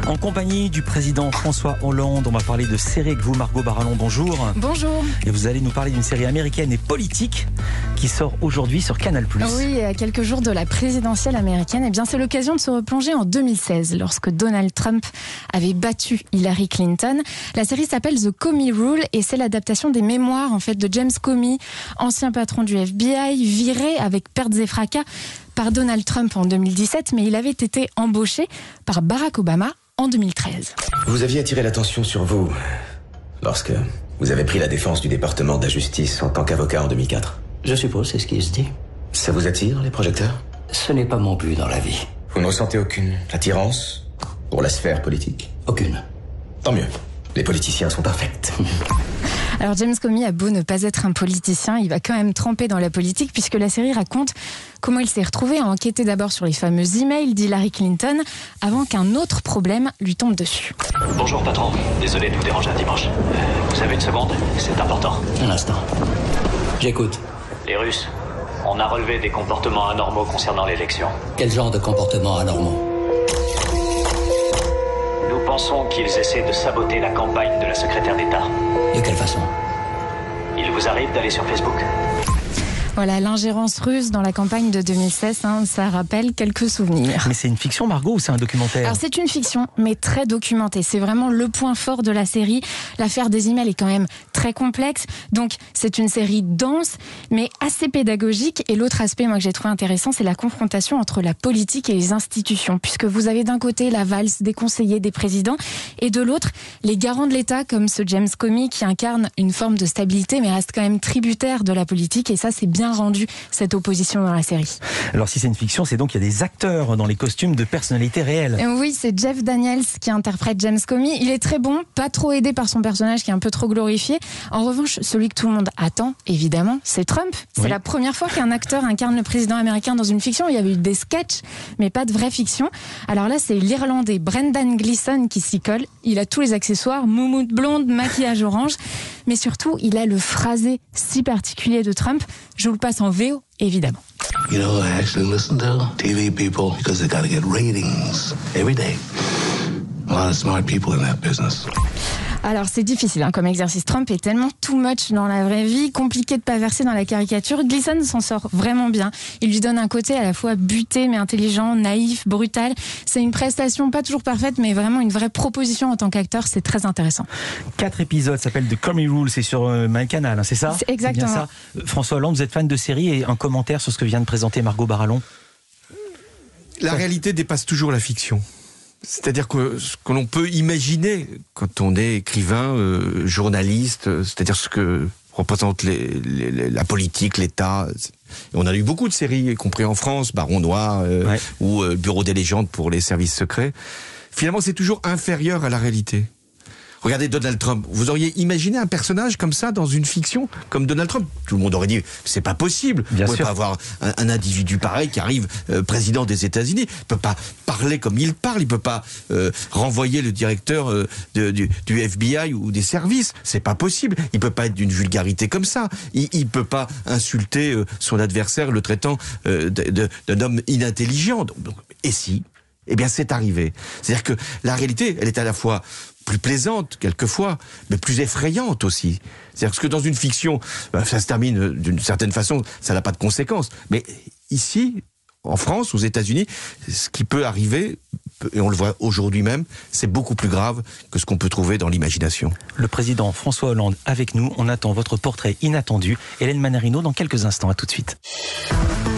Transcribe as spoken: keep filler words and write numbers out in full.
En compagnie du président François Hollande, on va parler de série avec vous, Margot Barallon, bonjour. Bonjour. Et vous allez nous parler d'une série américaine et politique qui sort aujourd'hui sur Canal plus. Oui, à quelques jours de la présidentielle américaine, eh bien c'est l'occasion de se replonger en deux mille seize, lorsque Donald Trump avait battu Hillary Clinton. La série s'appelle The Comey Rule et c'est l'adaptation des mémoires en fait de James Comey, ancien patron du F B I, viré avec pertes et fracas par Donald Trump en deux mille dix-sept, mais il avait été embauché par Barack Obama en deux mille treize. Vous aviez attiré l'attention sur vous lorsque vous avez pris la défense du département de la justice en tant qu'avocat en deux mille quatre. Je suppose, c'est ce qui se dit. Ça vous attire, les projecteurs? Ce n'est pas mon but dans la vie. Vous ne ressentez aucune attirance pour la sphère politique? Aucune. Tant mieux. Les politiciens sont parfaits. Alors James Comey a beau ne pas être un politicien, il va quand même tremper dans la politique puisque la série raconte comment il s'est retrouvé à enquêter d'abord sur les fameux emails d'Hillary Clinton avant qu'un autre problème lui tombe dessus. Bonjour patron, désolé de vous déranger un dimanche. Vous avez une seconde? C'est important. Un instant. J'écoute. Les Russes, on a relevé des comportements anormaux concernant l'élection. Quel genre de comportements anormaux? Nous pensons qu'ils essaient de saboter la campagne de la secrétaire d'État. De quelle façon? Il vous arrive d'aller sur Facebook? Voilà, l'ingérence russe dans la campagne de deux mille seize, hein, ça rappelle quelques souvenirs. Mais c'est une fiction, Margot, ou c'est un documentaire? Alors c'est une fiction, mais très documentée. C'est vraiment le point fort de la série. L'affaire des emails est quand même très complexe. Donc c'est une série dense, mais assez pédagogique. Et l'autre aspect, moi, que j'ai trouvé intéressant, c'est la confrontation entre la politique et les institutions. Puisque vous avez d'un côté la valse des conseillers, des présidents, et de l'autre, les garants de l'État, comme ce James Comey, qui incarne une forme de stabilité, mais reste quand même tributaire de la politique. Et ça, c'est bien rendu, cette opposition dans la série. Alors si c'est une fiction, c'est donc qu'il y a des acteurs dans les costumes de personnalités réelles. Oui, c'est Jeff Daniels qui interprète James Comey. Il est très bon, pas trop aidé par son personnage qui est un peu trop glorifié. En revanche, celui que tout le monde attend, évidemment, c'est Trump. C'est oui. La première fois qu'un acteur incarne le président américain dans une fiction. Il y avait eu des sketchs, mais pas de vraie fiction. Alors là, c'est l'Irlandais Brendan Gleeson qui s'y colle. Il a tous les accessoires, moumoute blonde, maquillage orange. Mais surtout, il a le phrasé si particulier de Trump. Je vous le passe en V O, évidemment. You know, I actually listen to T V people because they gotta get ratings every day. A lot of smart people in that business. Alors c'est difficile hein, comme exercice. Trump est tellement too much dans la vraie vie, compliqué de pas verser dans la caricature. Gleeson s'en sort vraiment bien. Il lui donne un côté à la fois buté mais intelligent, naïf, brutal. C'est une prestation pas toujours parfaite mais vraiment une vraie proposition en tant qu'acteur. C'est très intéressant. Quatre épisodes, s'appelle The Comey Rule, c'est sur euh, MyCanal, hein, c'est ça? C'est exactement. C'est bien ça. François Hollande, vous êtes fan de série et un commentaire sur ce que vient de présenter Margot Barallon? La réalité dépasse toujours la fiction. C'est-à-dire que ce que l'on peut imaginer quand on est écrivain, euh, journaliste, euh, c'est-à-dire ce que représente les, les, la politique, l'État. On a eu beaucoup de séries, y compris en France, Baron Noir euh, ouais. ou euh, Bureau des légendes pour les services secrets. Finalement, c'est toujours inférieur à la réalité. Regardez Donald Trump. Vous auriez imaginé un personnage comme ça dans une fiction comme Donald Trump? Tout le monde aurait dit c'est pas possible. Bien Vous ne pouvez sûr. pas avoir un, un individu pareil qui arrive euh, président des États-Unis. Il peut pas parler comme il parle. Il peut pas euh, renvoyer le directeur euh, de, du, du F B I ou des services. C'est pas possible. Il peut pas être d'une vulgarité comme ça. Il, il peut pas insulter euh, son adversaire, le traitant euh, de, de, d'un homme inintelligent. Donc, donc, et si? Eh bien, c'est arrivé. C'est-à-dire que la réalité, elle est à la fois plus plaisante, quelquefois, mais plus effrayante aussi. C'est-à-dire que dans une fiction, ça se termine d'une certaine façon, ça n'a pas de conséquences. Mais ici, en France, aux États-Unis, ce qui peut arriver, et on le voit aujourd'hui même, c'est beaucoup plus grave que ce qu'on peut trouver dans l'imagination. Le président François Hollande avec nous, on attend votre portrait inattendu. Hélène Manarino dans quelques instants, à tout de suite.